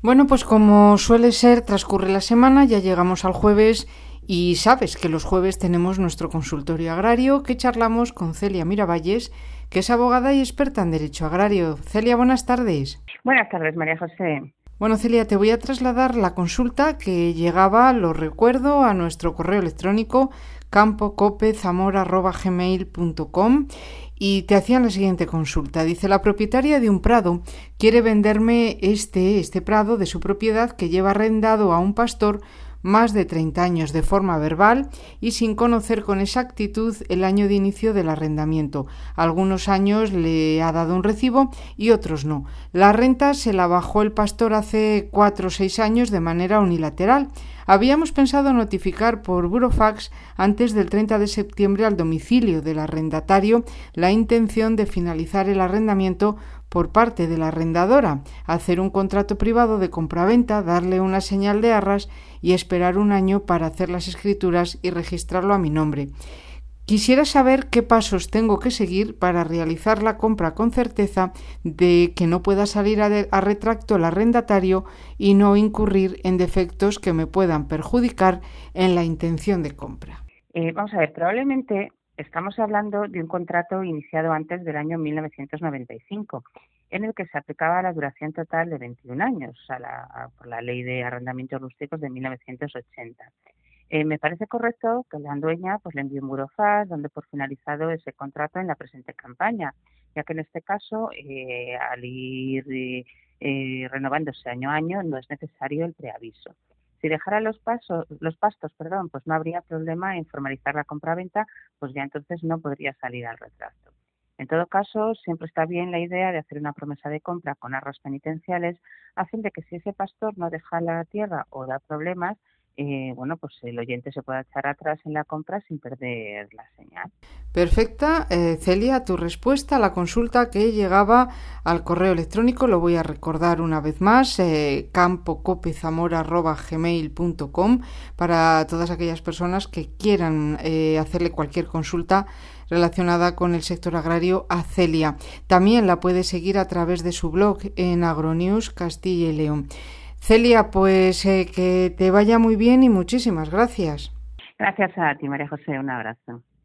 Bueno, pues como suele ser, transcurre la semana, ya llegamos al jueves y sabes que los jueves tenemos nuestro consultorio agrario que charlamos con Celia Miravalles, que es abogada y experta en Derecho Agrario. Celia, buenas tardes. Buenas tardes, María José. Bueno, Celia, te voy a trasladar la consulta que llegaba, lo recuerdo, a nuestro correo electrónico campocopezamora@gmail.com y te hacían la siguiente consulta. Dice, la propietaria de un prado quiere venderme este prado de su propiedad que lleva arrendado a un pastor más de 30 años de forma verbal y sin conocer con exactitud el año de inicio del arrendamiento. Algunos años le ha dado un recibo y otros no. La renta se la bajó el pastor hace 4 o 6 años de manera unilateral. Habíamos pensado notificar por burofax antes del 30 de septiembre al domicilio del arrendatario la intención de finalizar el arrendamiento por parte de la arrendadora, hacer un contrato privado de compraventa, darle una señal de arras y esperar un año para hacer las escrituras y registrarlo a mi nombre. Quisiera saber qué pasos tengo que seguir para realizar la compra con certeza de que no pueda salir a retracto el arrendatario y no incurrir en defectos que me puedan perjudicar en la intención de compra. Vamos a ver, probablemente estamos hablando de un contrato iniciado antes del año 1995, en el que se aplicaba la duración total de 21 años, por la Ley de Arrendamientos Rústicos de 1980. Me parece correcto que la dueña le envíe un burofax donde por finalizado ese contrato en la presente campaña, ya que en este caso, al ir renovándose año a año, no es necesario el preaviso. Si dejara los pastos, pues no habría problema en formalizar la compraventa, pues ya entonces no podría salir al retracto. En todo caso, siempre está bien la idea de hacer una promesa de compra con arras penitenciales, a fin de que si ese pastor no deja la tierra o da problemas, pues el oyente se pueda echar atrás en la compra sin perder la señal. Perfecta, Celia, tu respuesta a la consulta que llegaba al correo electrónico, lo voy a recordar una vez más, campocopezamora@gmail.com, para todas aquellas personas que quieran hacerle cualquier consulta relacionada con el sector agrario a Celia. También la puede seguir a través de su blog en Agronews Castilla y León. Celia, pues que te vaya muy bien y muchísimas gracias. Gracias a ti, María José. Un abrazo.